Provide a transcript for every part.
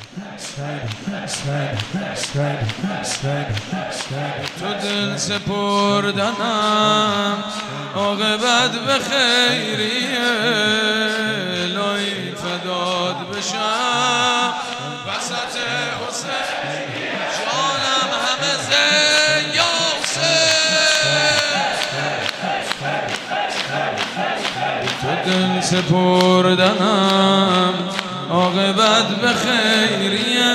تو دل سپردنم عاقبت به خیریه، الهی فدات بشم وسط حسین جانم همه زین یا حسین. تو دل سپردنم عاقبت به خیریه،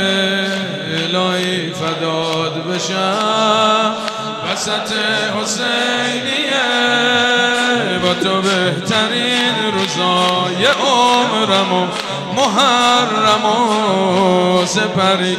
الهی فدات بشم وسط حسینیه. با تو بهترین روزای عمرمو محرمو سپری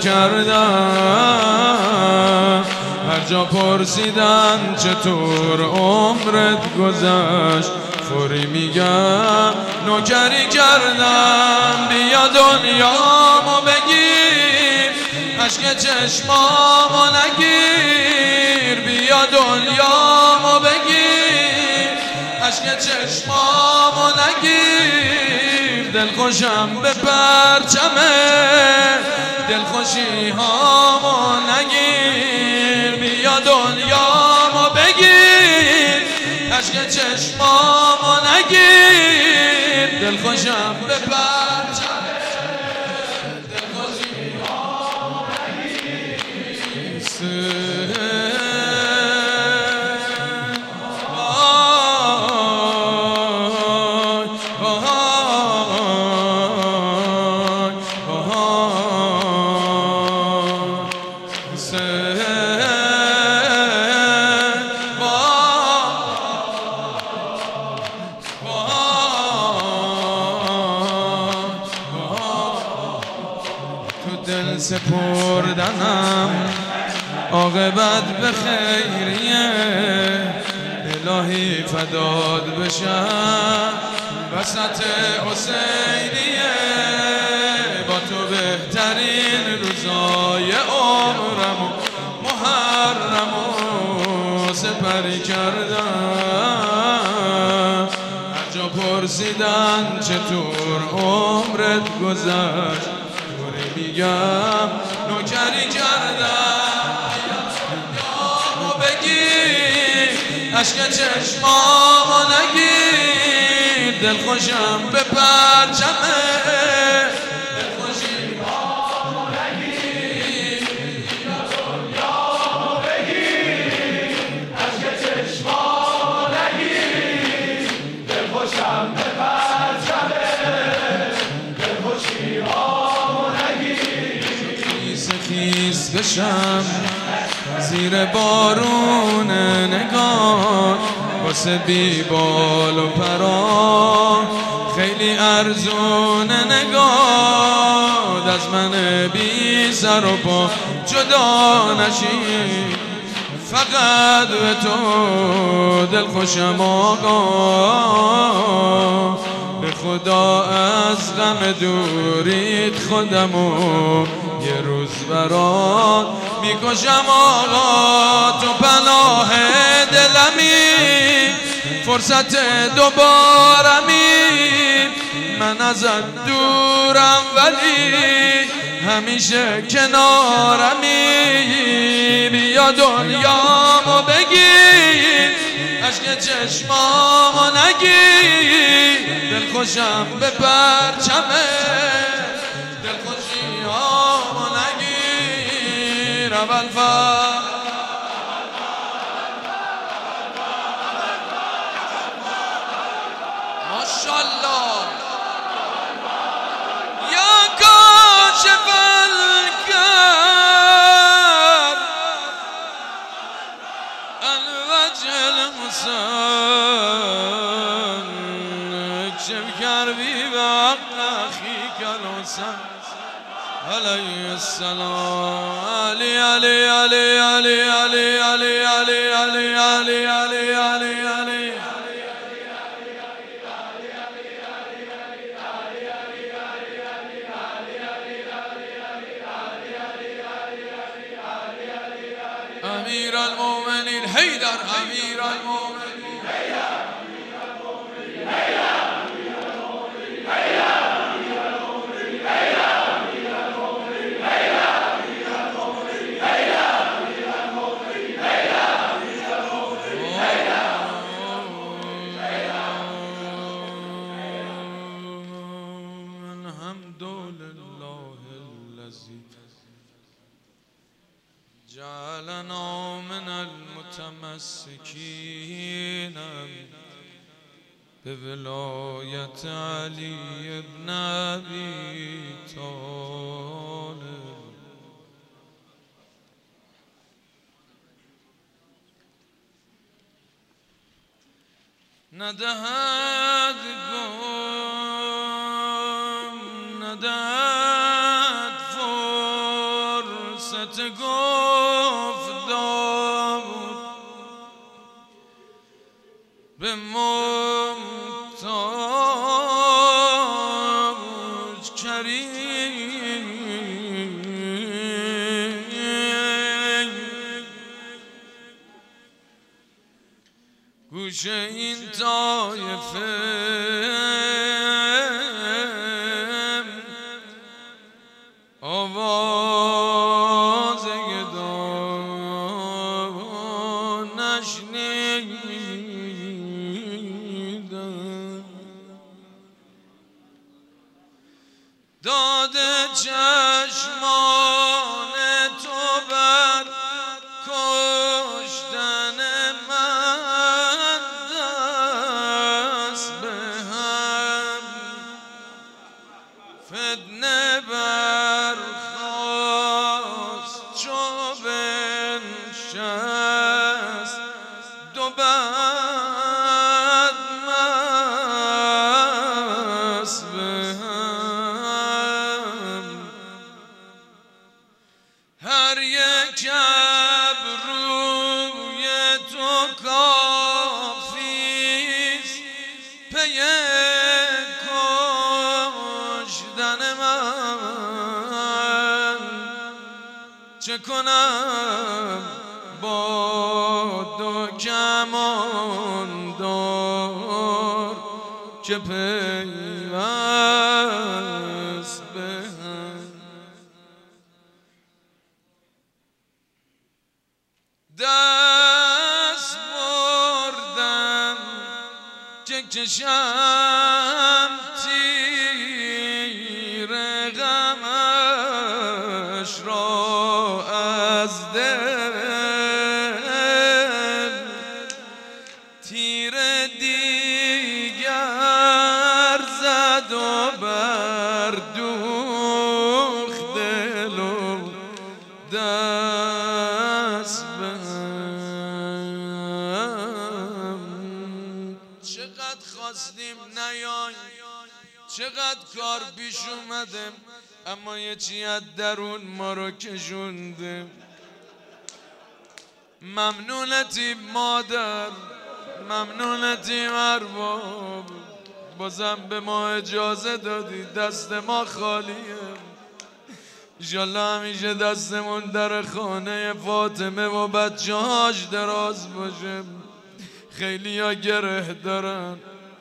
کردم. هر جا پرسیدن چطور عمرت گذشت، فوری میگم نوکری کردم. بیا دنیامو بگیر، عشق چشمامو نگیر. بیا دنیامو بگیر، عشق چشمامو نگیر. دلخوشم به پرچمه، دلخوشی هامو نگیر. بیا دنیامو بگیر، عشق چشمامو نگیر. دلخوشم به پرچمه، دلخوشی هامو نگیر. دل سپردنم عاقبت به خیریه، الهی فدات بشم وسط حسینیه. با تو بهترین روزای عمرمو محرمو سپری کردم. هر جا پرسیدن چطور عمرت گذشت، میگم نوکری کردم. یامو بگیر، عشق چشمامو نگیر. دلخوشم به پرچمه، دلخوشی هامو نگیر. بیا دنیامو بگیر، عشق چشمامو نگیر. دلخوشم به پرچمه، دلخوشی هامو خیس بشم زیر بارون نگاه، واسه بی بال و پران خیلی ارزون نگاه. از من بی سر و پا جدا نشی، فقط به تو دلخوشم آقا. به خدا از غم دوریت خودمو یه روز برات میکشم آقا. تو پناه دلمی، فرصت دوبارمی. من ازت دورم ولی همیشه کنارمی. بیا دنیامو بگیر، عشق چشمامو نگیر. دلخوشم به پرچمه، دلخوشی هامو نگیر. اول ماشالله یا کاشف الکرب الوجه المسن، اکشف کربی به حق اخیک الحسن علیه السلام. علی علی علی علی علی علی علی علی علی علی علی علی. امیر المؤمنین حیدر، امیر المؤمنین حیدر، امیر المؤمنین حیدر، امیر المؤمنین حیدر، امیر المؤمنین حیدر، امیر المؤمنین لله الذي جعلنا من المتمسكين بولایت علی ابن ابی طالب. ندهد گم ندهد فرصت گفتار به محتاج کریم. گوش این طایفه آواز گدا نشنیدن، داده چشمان تو بر کشتن من دست به هم، فتنه برخاست چو بنشست دو بد مست به هم. هر یک ابروی تو کافیست پی کشتن من، چه کنم با دو کمان دار که پیوست به هم. دست بردم که کشم تیر غمش را از دل، تیر دیگر زد و بردوخت دل و دست به هم. چقدر خواستیم نیای، چقدر کار پیش اومده، اما یه چی از درون ما رو کشونده. ممنونتی مادر، ممنونتی ارباب، بازم به ما اجازه دادی، دست ما خالیه. انشالله همیشه دستمون در خانه فاطمه و بچه هاش دراز باشه. خیلی ها گره دارن.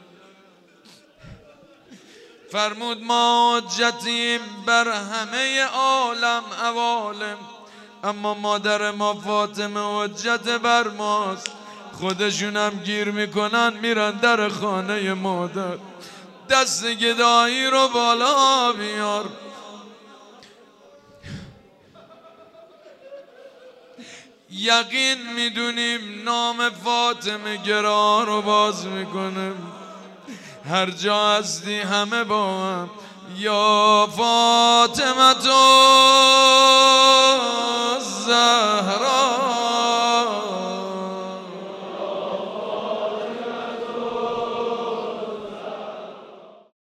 فرمود ما حجتیم بر همه عالم عوالم، اما مادر ما فاطمه حجت بر ماست. خودشونم گیر میکنن میرن در خانه مادر. دست گدایی رو بالا بیار. یقین میدونیم نام فاطمه گرا رو باز میکنه. هر جا هستی همه با هم یا فاطمه تو زهرا